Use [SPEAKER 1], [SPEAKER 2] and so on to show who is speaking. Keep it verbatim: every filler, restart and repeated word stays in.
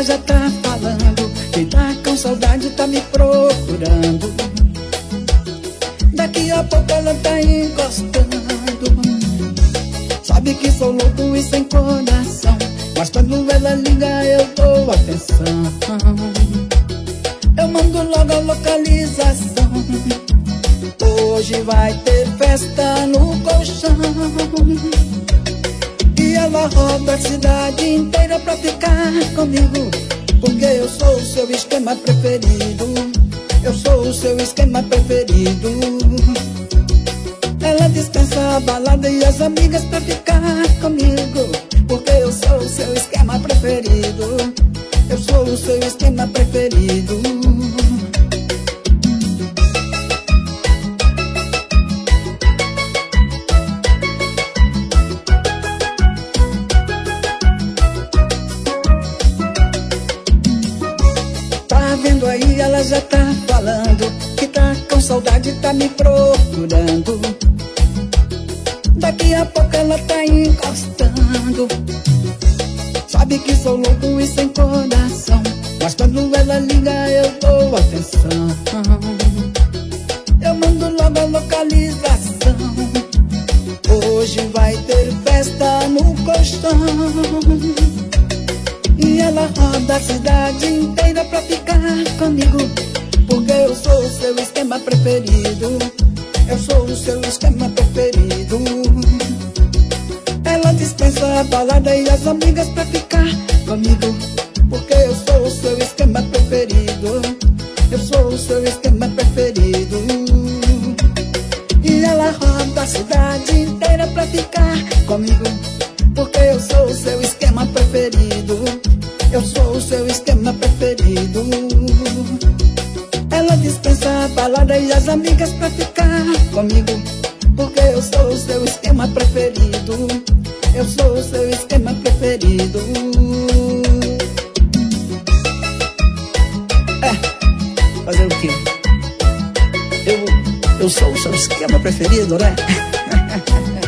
[SPEAKER 1] já tá falando. Quem tá com saudade tá me procurando. Daqui a pouco ela tá encostando. Sabe que sou louco e sem coração, mas quando ela liga eu dou atenção. Eu mando logo a localização. Hoje vai ter festa no colchão. E ela roda a cidade inteira pra ficar comigo, porque eu sou o seu esquema preferido. Eu sou o seu esquema preferido. Ela dispensa a balada e as amigas pra ficar comigo, porque eu sou o seu esquema preferido. Eu sou o seu esquema preferido. Tá vendo aí, ela já tá falando que tá com saudade, tá me procurando. Daqui a pouco ela tá encostando. Sabe que sou louco e sem coração, mas quando ela liga eu dou atenção. Eu mando logo a localização. Hoje vai ter festa no colchão. E ela roda a cidade inteira pra ficar comigo, porque eu sou o seu esquema preferido. Eu sou o seu esquema preferido. Ela dispensa a balada e as amigas pra ficar comigo, porque eu sou o seu esquema preferido. Eu sou o seu esquema preferido. E ela roda a cidade inteira pra ficar comigo, porque eu sou o seu esquema preferido. Eu sou o seu esquema preferido. Ela dispensa a balada e as amigas pra ficar comigo, porque eu sou o seu esquema preferido. Eu sou o seu esquema preferido. É, fazer o quê? Eu, eu sou o seu esquema preferido, né?